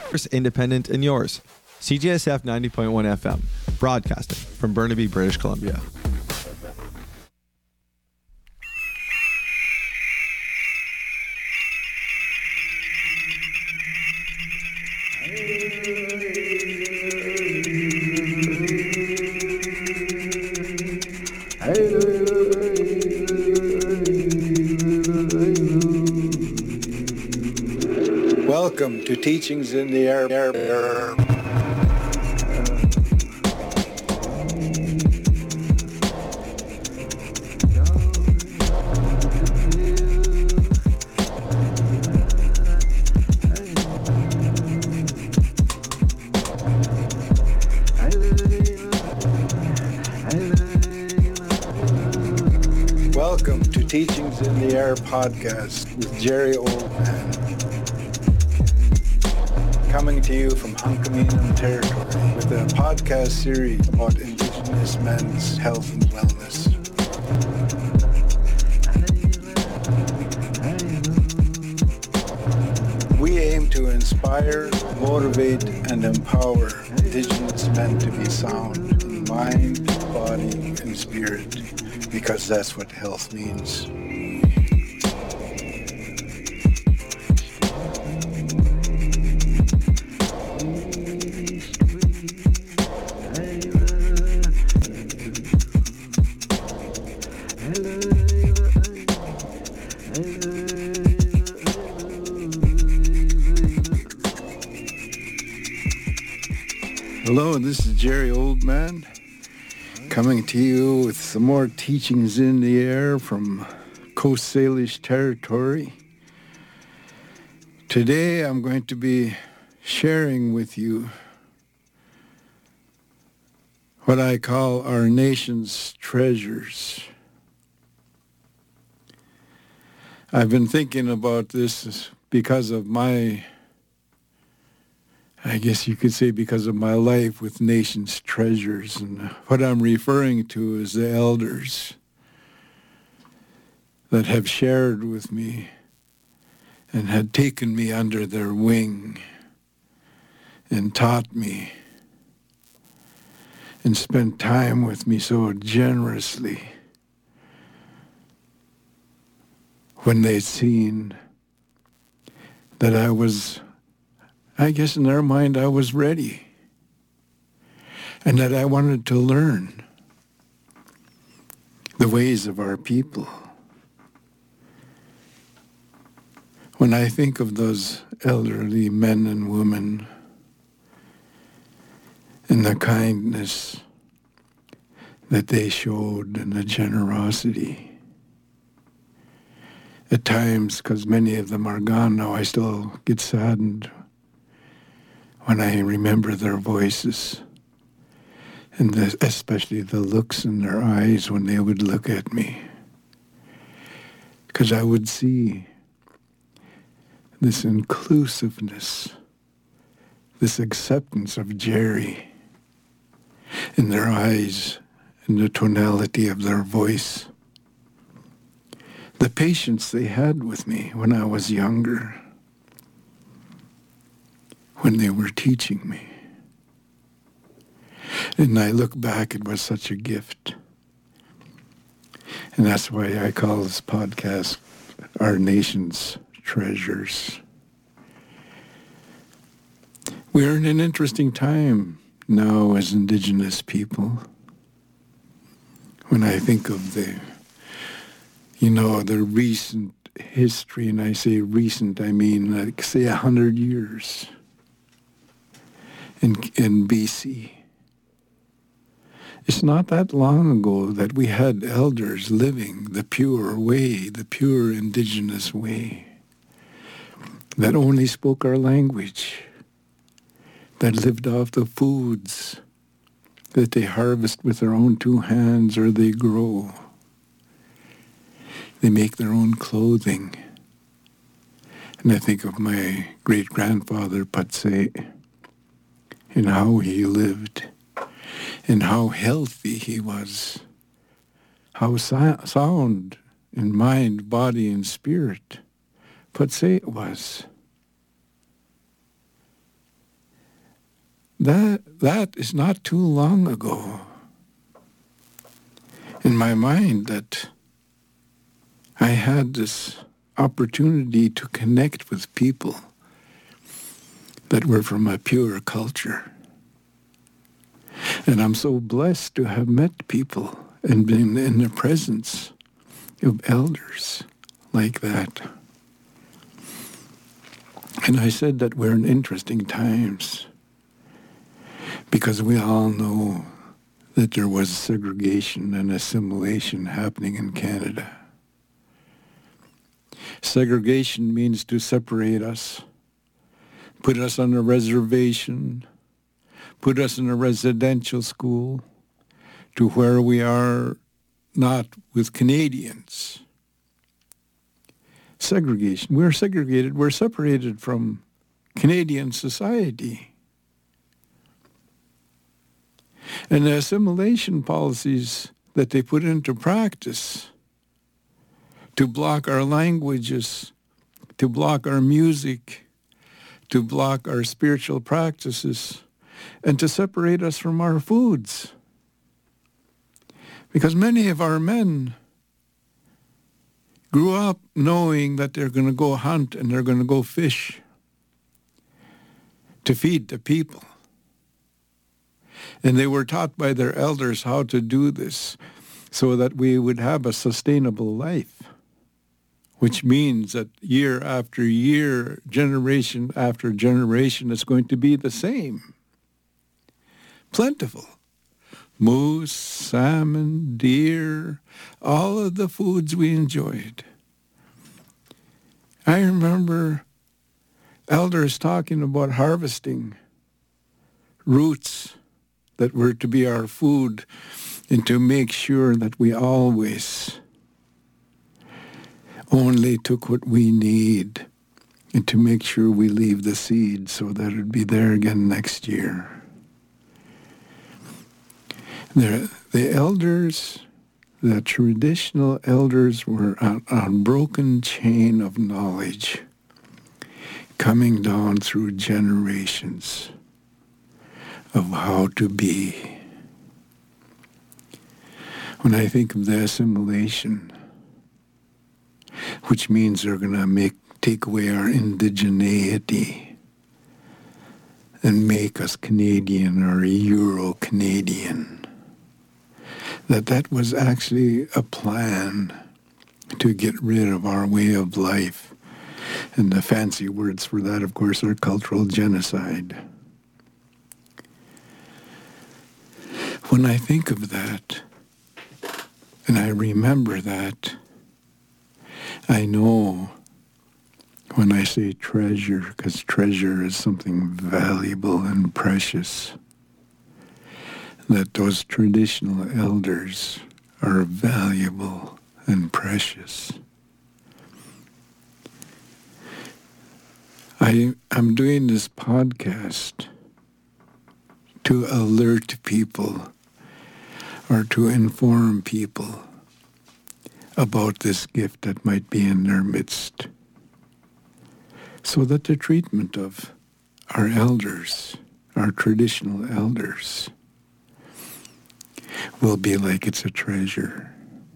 Independent and yours. CJSF 90.1 FM, broadcasting from Burnaby, British Columbia. Welcome to Teachings in the Air. Welcome to Teachings in the Air podcast with Jerry Oldman. Coming to you from Hunkaminam territory with a podcast series about Indigenous men's health and wellness. We aim to inspire, motivate, and empower Indigenous men to be sound in mind, body, and spirit, because that's what health means. Hello, this is Jerry Oldman, coming to you with some more Teachings in the Air from Coast Salish territory. Today I'm going to be sharing with you what I call our nation's treasures. I've been thinking about this because of I guess you could say because of my life with nation's treasures. And what I'm referring to is the elders that have shared with me and had taken me under their wing and taught me and spent time with me so generously when they'd seen that I guess in their mind I was ready and that I wanted to learn the ways of our people. When I think of those elderly men and women and the kindness that they showed and the generosity, at times, because many of them are gone now, I still get saddened when I remember their voices, and especially the looks in their eyes when they would look at me. Because I would see this inclusiveness, this acceptance of Jerry in their eyes and the tonality of their voice. The patience they had with me when I was younger, when they were teaching me. And I look back, it was such a gift. And that's why I call this podcast Our Nation's Treasures. We're in an interesting time now as Indigenous people. When I think of the recent history, and I say recent, I mean, like, say 100 years. In BC. It's not that long ago that we had elders living the pure way, the pure Indigenous way, that only spoke our language, that lived off the foods that they harvest with their own two hands or they grow. They make their own clothing. And I think of my great-grandfather, Patsay, and how he lived, and how healthy he was, how sound in mind, body, and spirit Patsay was. That is not too long ago. In my mind, that I had this opportunity to connect with people that were from a pure culture. And I'm so blessed to have met people and been in the presence of elders like that. And I said that we're in interesting times because we all know that there was segregation and assimilation happening in Canada. Segregation means to separate us, put us on a reservation, put us in a residential school to where we are not with Canadians. Segregation. We're segregated. We're separated from Canadian society. And the assimilation policies that they put into practice to block our languages, to block our music, to block our spiritual practices, and to separate us from our foods. Because many of our men grew up knowing that they're going to go hunt and they're going to go fish to feed the people. And they were taught by their elders how to do this so that we would have a sustainable life, which means that year after year, generation after generation, it's going to be the same. Plentiful. Moose, salmon, deer, all of the foods we enjoyed. I remember elders talking about harvesting roots that were to be our food and to make sure that we always only took what we need and to make sure we leave the seed so that it'd be there again next year. The elders, the traditional elders were on a unbroken chain of knowledge coming down through generations of how to be. When I think of the assimilation, which means they're going to take away our indigeneity and make us Canadian or Euro-Canadian, that was actually a plan to get rid of our way of life. And the fancy words for that, of course, are cultural genocide. When I think of that, and I remember that, I know when I say treasure, because treasure is something valuable and precious, that those traditional elders are valuable and precious. I'm doing this podcast to alert people or to inform people about this gift that might be in their midst, so that the treatment of our elders, our traditional elders, will be like it's a treasure.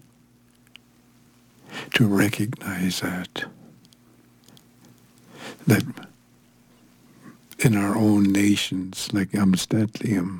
To recognize that in our own nations, like Amsterdam,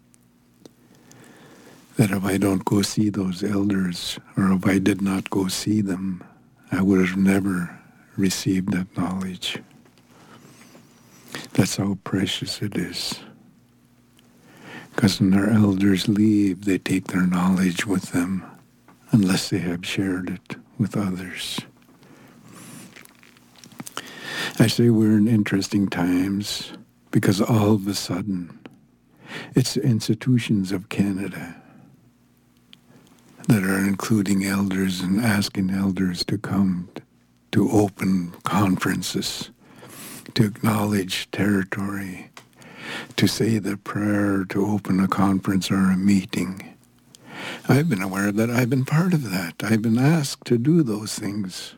that if I don't go see those elders, or if I did not go see them, I would have never received that knowledge. That's how precious it is. Because when our elders leave, they take their knowledge with them, unless they have shared it with others. I say we're in interesting times because all of a sudden, it's the institutions of Canada that are including elders and asking elders to come to open conferences, to acknowledge territory, to say the prayer, to open a conference or a meeting. I've been aware that I've been part of that. I've been asked to do those things.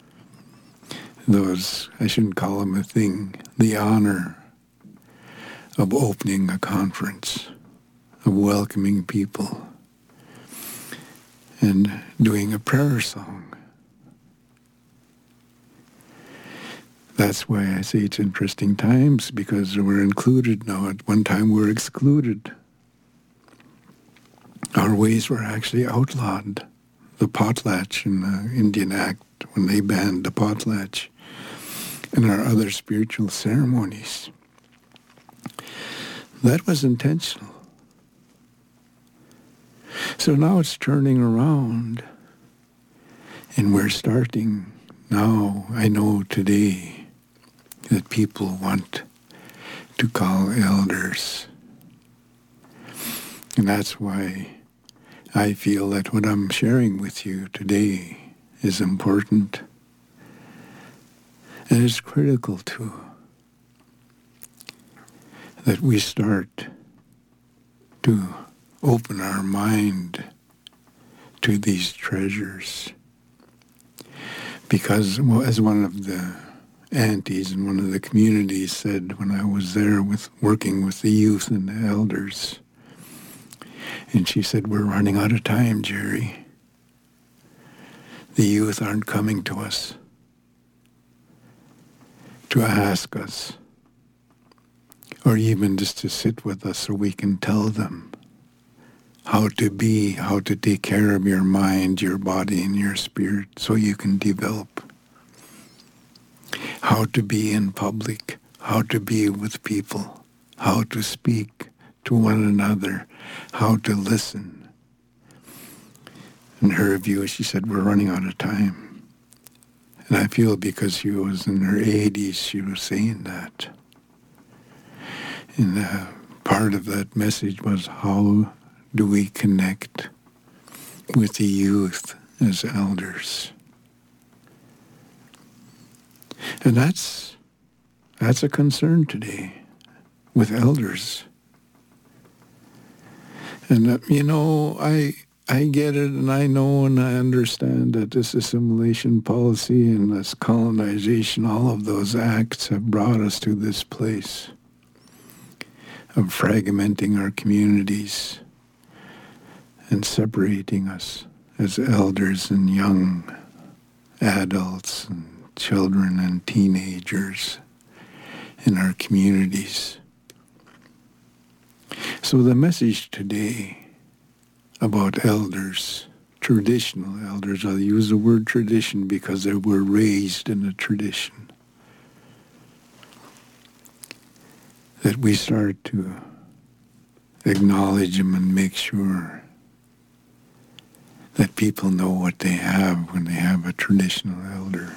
Those, I shouldn't call them a thing, the honor of opening a conference, of welcoming people, and doing a prayer song. That's why I say it's interesting times, because we're included now. At one time we were excluded. Our ways were actually outlawed. The potlatch in the Indian Act, when they banned the potlatch, and our other spiritual ceremonies. That was intentional. So now it's turning around, and we're starting now. I know today that people want to call elders. And that's why I feel that what I'm sharing with you today is important and it's critical too, that we start to open our mind to these treasures. Because, well, as one of the aunties in one of the communities said when I was there working with the youth and the elders, and she said, "We're running out of time, Jerry. The youth aren't coming to us to ask us, or even just to sit with us so we can tell them how to be, how to take care of your mind, your body, and your spirit so you can develop. How to be in public, how to be with people, how to speak to one another, how to listen." In her view, she said, "We're running out of time." And I feel because she was in her 80s, she was saying that. And part of that message was, how do we connect with the youth as elders? And that's a concern today with elders. And, I get it, and I know and I understand that this assimilation policy and this colonization, all of those acts have brought us to this place of fragmenting our communities and separating us as elders and young adults and children and teenagers in our communities. So the message today about elders, traditional elders, I'll use the word tradition because they were raised in a tradition, that we start to acknowledge them and make sure that people know what they have when they have a traditional elder.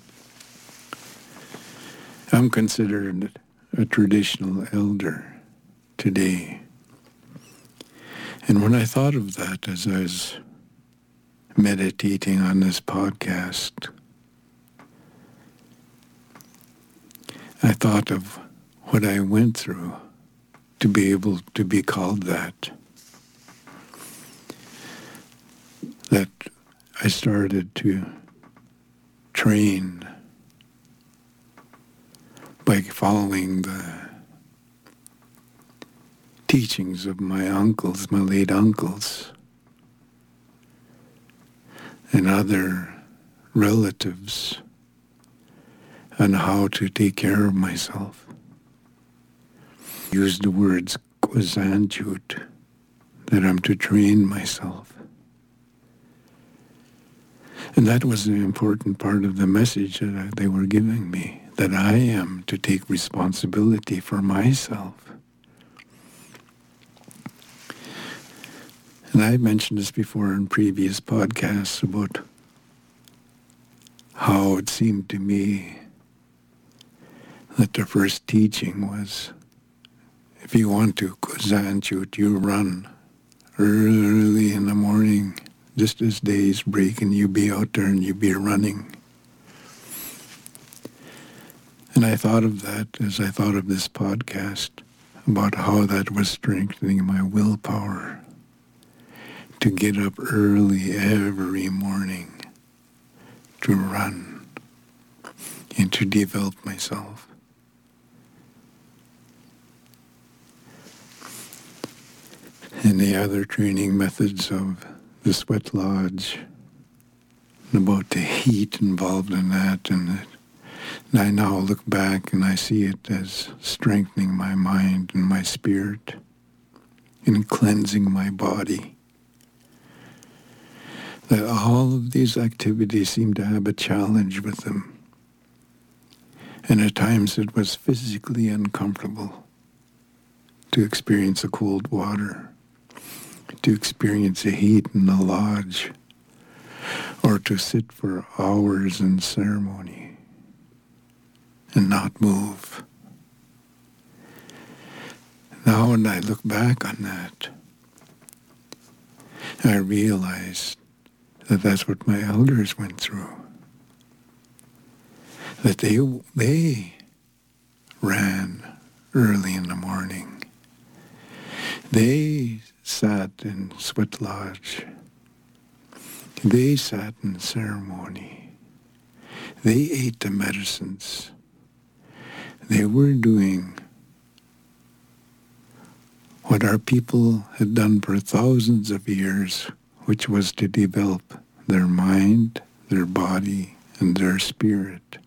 I'm considered a traditional elder today. And when I thought of that as I was meditating on this podcast, I thought of what I went through to be able to be called that. That I started to train by following the teachings of my uncles, my late uncles, and other relatives on how to take care of myself. Use the words Kwazanchut, that I'm to train myself. And that was an important part of the message that they were giving me, that I am to take responsibility for myself. And I mentioned this before in previous podcasts about how it seemed to me that the first teaching was, if you want to Kwazanchut, you run early in the morning, just as days break, and you be out there and you be running. And I thought of that as I thought of this podcast, about how that was strengthening my willpower to get up early every morning to run and to develop myself. and the other training methods of the sweat lodge, and about the heat involved in that, and I now look back and I see it as strengthening my mind and my spirit and cleansing my body. That all of these activities seem to have a challenge with them. And at times it was physically uncomfortable to experience the cold water, to experience the heat in the lodge, or to sit for hours in ceremony and not move. Now when I look back on that, I realize that that's what my elders went through. That they ran early in the morning. They sat in sweat lodge. They sat in ceremony. They ate the medicines. They were doing what our people had done for thousands of years, which was to develop their mind, their body, and their spirit,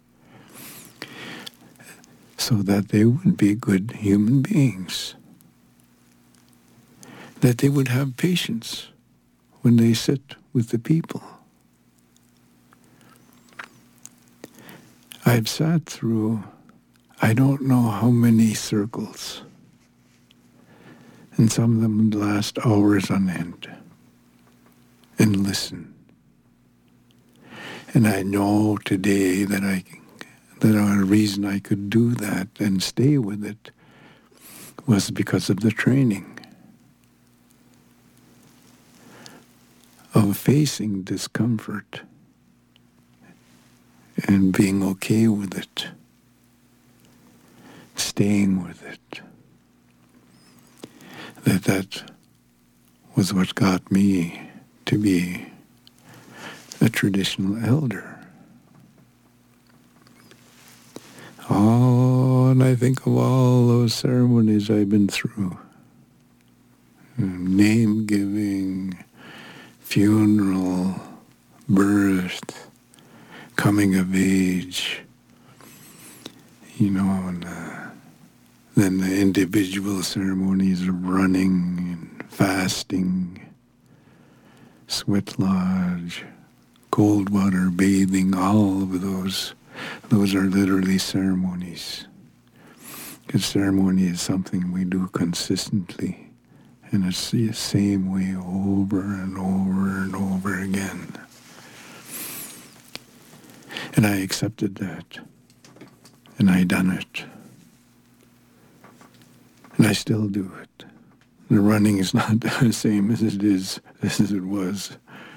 so that they would be good human beings, that they would have patience when they sit with the people. I've sat through, I don't know how many circles, and some of them last hours on end, and listen. And I know today that a reason I could do that and stay with it was because of the training of facing discomfort and being okay with it, staying with it. That was what got me to be a traditional elder. Oh, and I think of all those ceremonies I've been through. Name giving, funeral, birth, coming of age, and then the individual ceremonies of running and fasting, sweat lodge, cold water bathing, all of those are literally ceremonies. Because ceremony is something we do consistently, and it's the same way over and over and over again. And I accepted that, and I done it. And I still do it. The running is not the same as it was.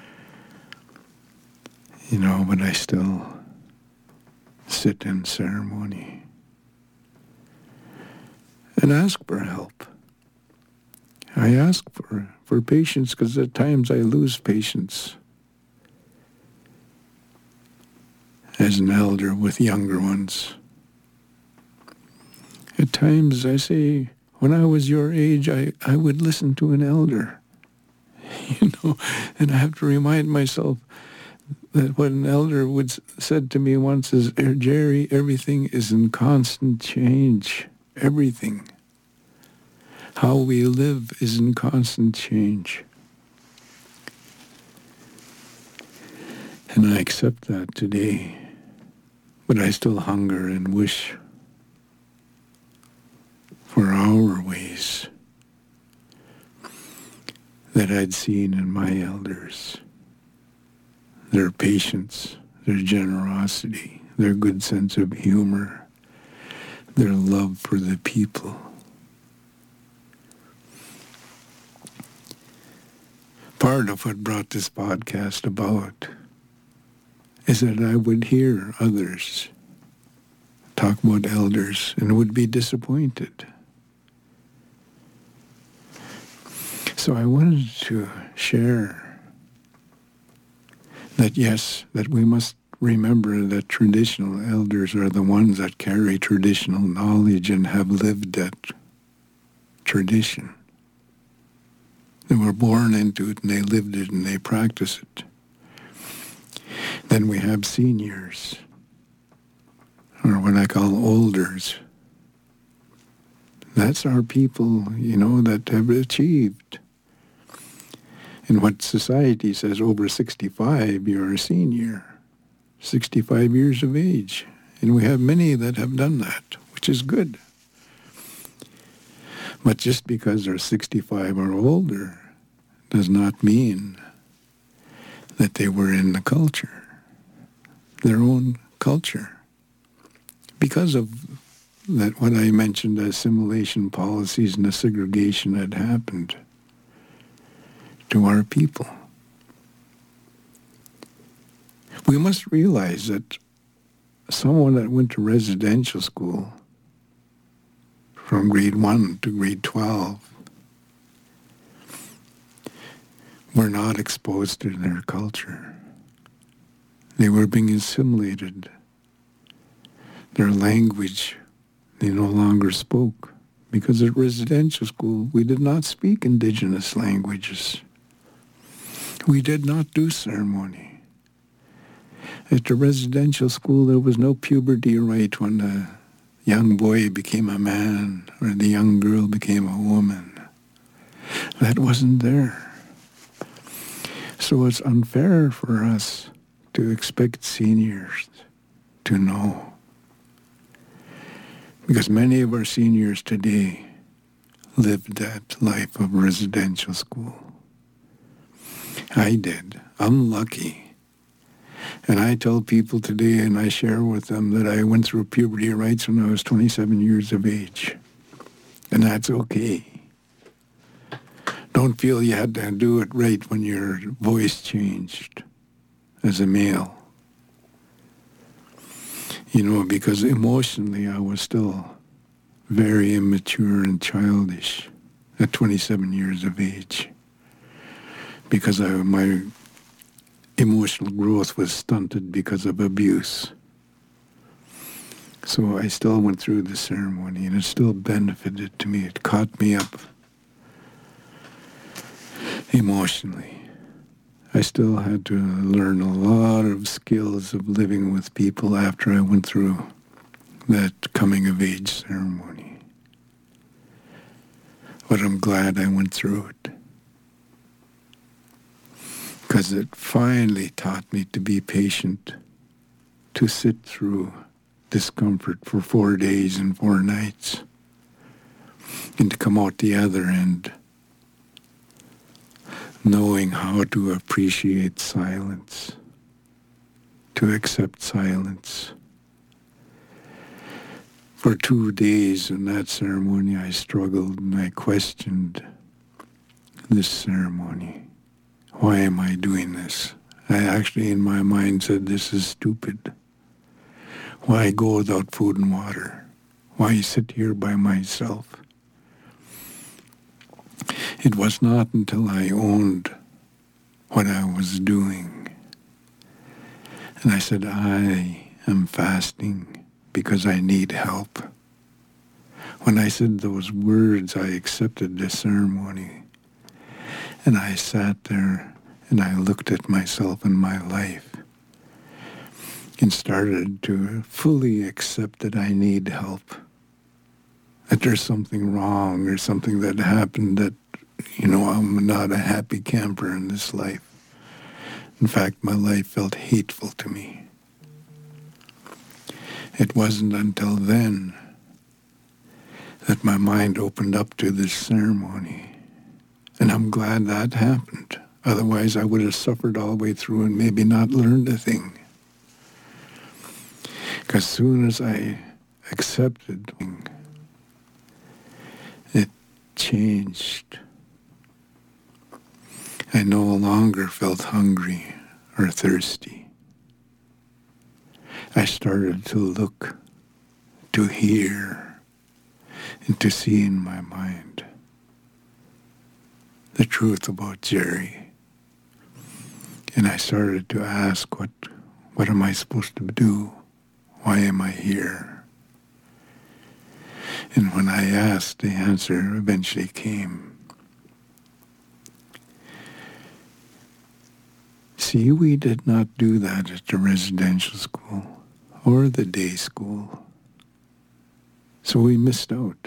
But I still sit in ceremony and ask for help. I ask for patience because at times I lose patience as an elder with younger ones. At times I say, when I was your age, I would listen to an elder, and I have to remind myself that what an elder said to me once is, Jerry, everything is in constant change. Everything. How we live is in constant change. And I accept that today. But I still hunger and wish for our ways that I'd seen in my elders. Their patience, their generosity, their good sense of humor, their love for the people. Part of what brought this podcast about is that I would hear others talk about elders and would be disappointed. So I wanted to share that, yes, that we must remember that traditional elders are the ones that carry traditional knowledge and have lived that tradition. They were born into it and they lived it and they practiced it. Then we have seniors, or what I call olders. That's our people, that have achieved. And what society says, over 65, you're a senior, 65 years of age. And we have many that have done that, which is good. But just because they're 65 or older does not mean that they were in the culture, their own culture. Because of that, what I mentioned, the assimilation policies and the segregation that happened to our people. We must realize that someone that went to residential school from grade 1 to grade 12 were not exposed to their culture. They were being assimilated. Their language they no longer spoke, because at residential school we did not speak indigenous languages. We did not do ceremony. At the residential school there was no puberty rite when the young boy became a man or the young girl became a woman. That wasn't there. So it's unfair for us to expect seniors to know. Because many of our seniors today lived that life of residential school. I did. I'm lucky. And I tell people today, and I share with them, that I went through puberty rites when I was 27 years of age. And that's okay. Don't feel you had to do it right when your voice changed as a male. Because emotionally I was still very immature and childish at 27 years of age. Because my emotional growth was stunted because of abuse. So I still went through the ceremony, and it still benefited to me. It caught me up emotionally. I still had to learn a lot of skills of living with people after I went through that coming-of-age ceremony. But I'm glad I went through it, because it finally taught me to be patient, to sit through discomfort for 4 days and 4 nights, and to come out the other end knowing how to appreciate silence, to accept silence. For 2 days in that ceremony, I struggled and I questioned this ceremony. Why am I doing this? I actually, in my mind, said, this is stupid. Why go without food and water? Why sit here by myself? It was not until I owned what I was doing, and I said, I am fasting because I need help. When I said those words, I accepted the ceremony, and I sat there and I looked at myself and my life and started to fully accept that I need help, that there's something wrong or something that happened that, I'm not a happy camper in this life. In fact, my life felt hateful to me. It wasn't until then that my mind opened up to this ceremony. And I'm glad that happened. Otherwise, I would have suffered all the way through and maybe not learned a thing. Because as soon as I accepted, it changed. I no longer felt hungry or thirsty. I started to look, to hear, and to see in my mind the truth about Jerry. And I started to ask, what am I supposed to do? Why am I here? And when I asked, the answer eventually came. See, we did not do that at the residential school or the day school. So we missed out.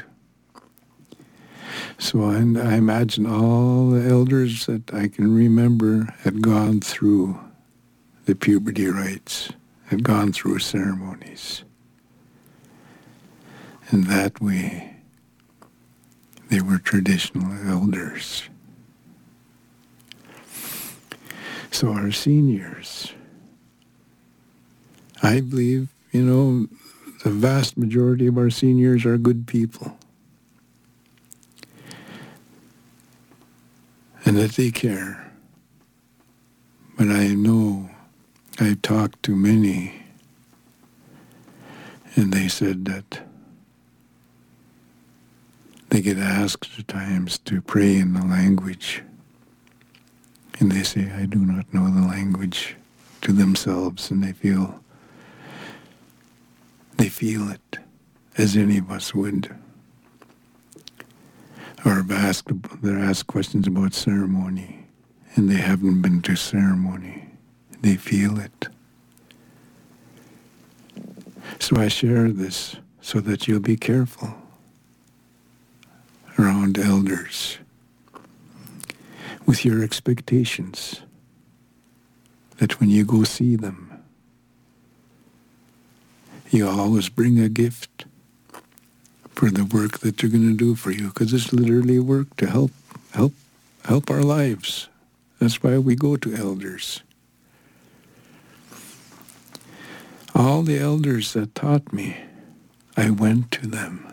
So I imagine all the elders that I can remember had gone through the puberty rites, had gone through ceremonies. And that way, they were traditional elders. So our seniors, I believe, the vast majority of our seniors are good people. And that they care. But I know I've talked to many, and they said that they get asked at times to pray in the language. And they say, I do not know the language, to themselves, and they feel it as any of us would. Or they're asked questions about ceremony, and they haven't been to ceremony. They feel it. So I share this so that you'll be careful around elders with your expectations that when you go see them, you always bring a gift for the work that they're going to do for you, because it's literally work to help our lives. That's why we go to elders. All the elders that taught me, I went to them,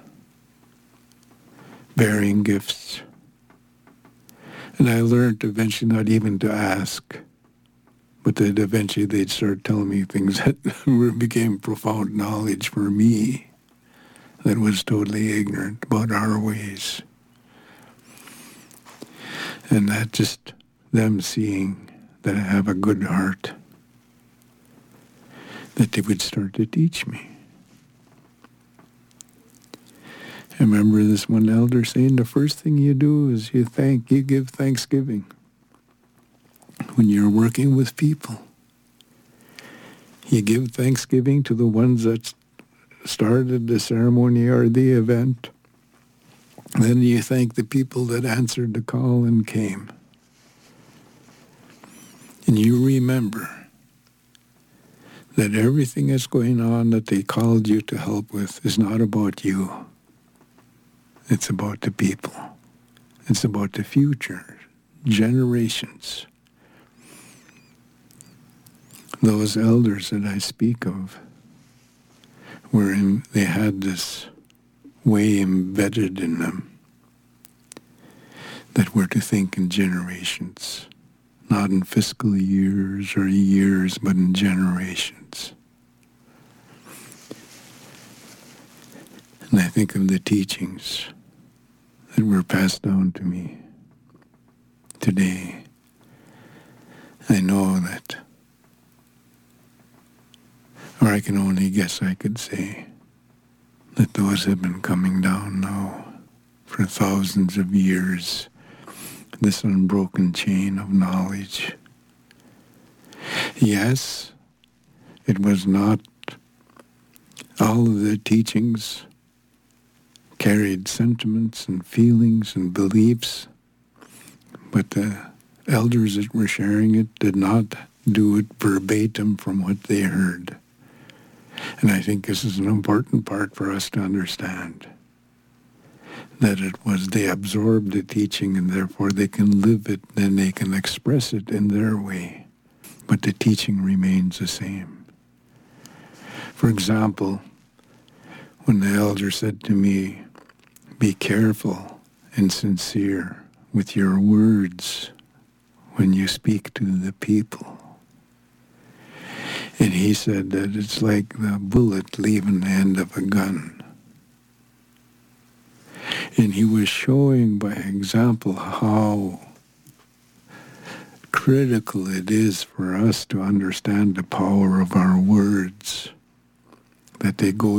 bearing gifts. And I learned eventually not even to ask, but that eventually they'd start telling me things that became profound knowledge for me that was totally ignorant about our ways. And that just them seeing that I have a good heart, that they would start to teach me. I remember this one elder saying the first thing you do is you give thanksgiving when you're working with people. You give thanksgiving to the ones that started the ceremony or the event. Then you thank the people that answered the call and came. And you remember that everything that's going on that they called you to help with is not about you. It's about the people. It's about the future, generations. Those elders that I speak of, they had this way embedded in them that we're to think in generations, not in fiscal years or years, but in generations. And I think of the teachings that were passed down to me today. I know that, or I can only guess I could say, that those have been coming down now for thousands of years, this unbroken chain of knowledge. Yes, it was not all of the teachings carried sentiments and feelings and beliefs, but the elders that were sharing it did not do it verbatim from what they heard. And I think this is an important part for us to understand, that they absorbed the teaching and therefore they can live it and they can express it in their way. But the teaching remains the same. For example, when the elder said to me, be careful and sincere with your words when you speak to the people. And he said that it's like the bullet leaving the end of a gun. And he was showing by example how critical it is for us to understand the power of our words, that they go